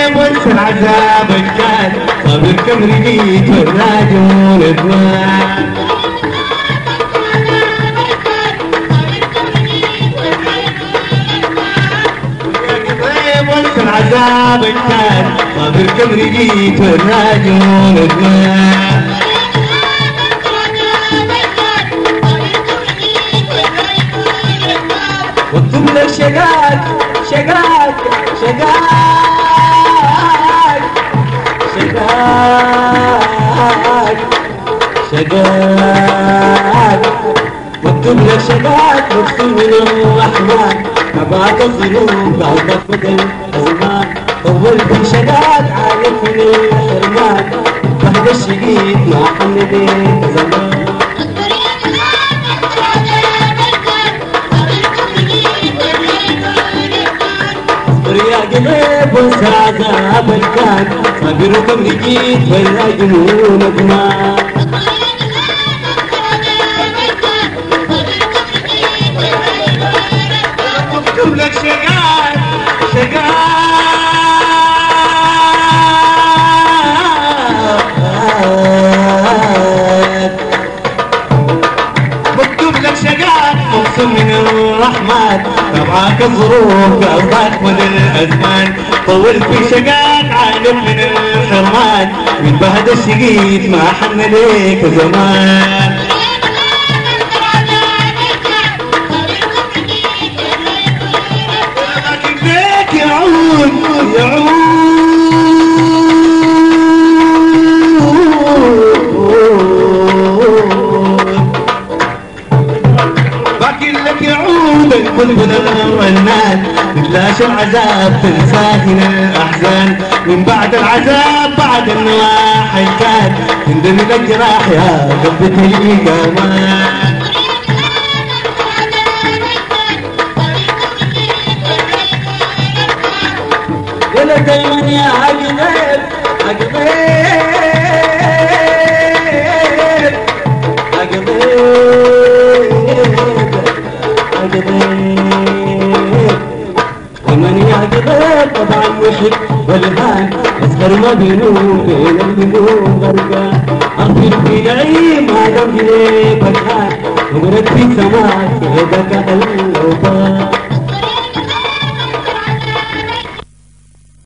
قلب وانسى العذاب الكاد صابر كم رجيت والراجل ادمان العذاب الكاد صابر كم رجيت والراجل ادمان واكتب لك شقاق شقاق شقاق شقاق شقاق واكتب لك شقاق مكتوب من الرحمن أبعد الظلوم قلبك بدل أزمان طول في شقاق عالم من الحرمان بعد الشقيق ما حمدك زمان يا قلب وانسى عذاب الكاد صابر وكم رجيت ولا جنون ادمان مكتوب لك شقاق شقاق مكتوب لك شقاق مقسوم من الرحمن تبعك الظروف قصدك من الازمان طول في شقاق عالم من الحرمان من بعد الشقيق ما حن ليك زمان لكن بيك يعود باقي لك يعود البلبل الرنان تتلاشى العذاب تنساه من الأحزان من بعد العذاب بعد النواح الكاد تندم لك جراح يا قلبتي الإيمان يا لك دايما يا عقبيب عقبيب ومن يعتبر طبعا وحد والهان اصغر ما بينهم بين الهموم غرقان اخبر في نعيم هذا في بكان ومرد في سماك يدك الاوطان